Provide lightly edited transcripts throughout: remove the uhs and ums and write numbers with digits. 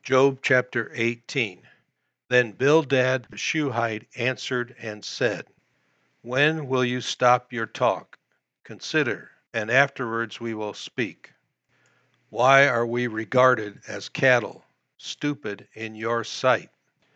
Job chapter 18. Then Bildad the Shuhite answered and said, when will you stop your talk? Consider, and afterwards we will speak. Why are we regarded as cattle, stupid in your sight?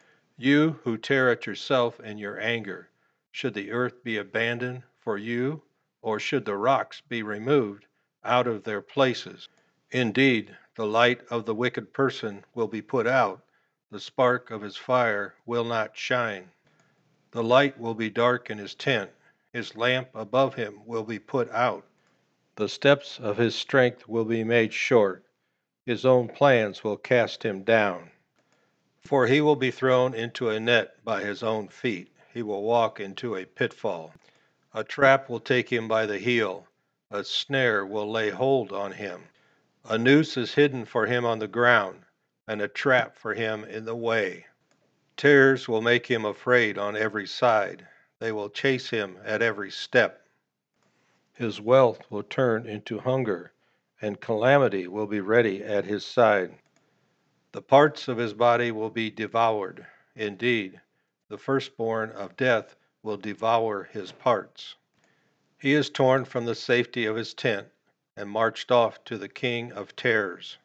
You who tear at yourself in your anger, should the earth be abandoned for you, or should the rocks be removed out of their places? Indeed, the light of the wicked person will be put out, the spark of his fire will not shine. The light will be dark in his tent, his lamp above him will be put out. The steps of his strength will be made short, his own plans will cast him down. For he will be thrown into a net by his own feet, he will walk into a pitfall. A trap will take him by the heel, a snare will lay hold on him. A noose is hidden for him on the ground, and a trap for him in the way. Terrors will make him afraid on every side. They will chase him at every step. His wealth will turn into hunger, and calamity will be ready at his side. The parts of his body will be devoured. Indeed, the firstborn of death will devour his parts. He is torn from the safety of his tent and marched off to the king of terrors.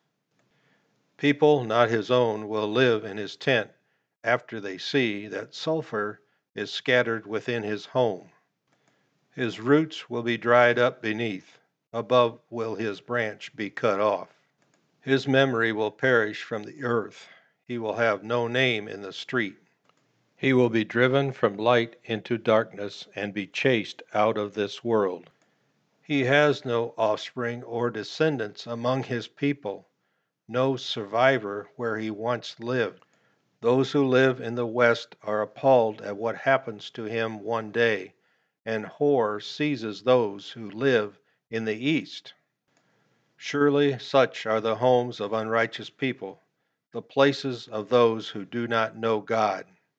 People not his own will live in his tent after they see that sulfur is scattered within his home. His roots will be dried up beneath, above will his branch be cut off. His memory will perish from the earth, he will have no name in the street. He will be driven from light into darkness and be chased out of this world. He has no offspring or descendants among his people, no survivor where he once lived. Those who live in the West are appalled at what happens to him one day, and horror seizes those who live in the East. Surely such are the homes of unrighteous people, the places of those who do not know God.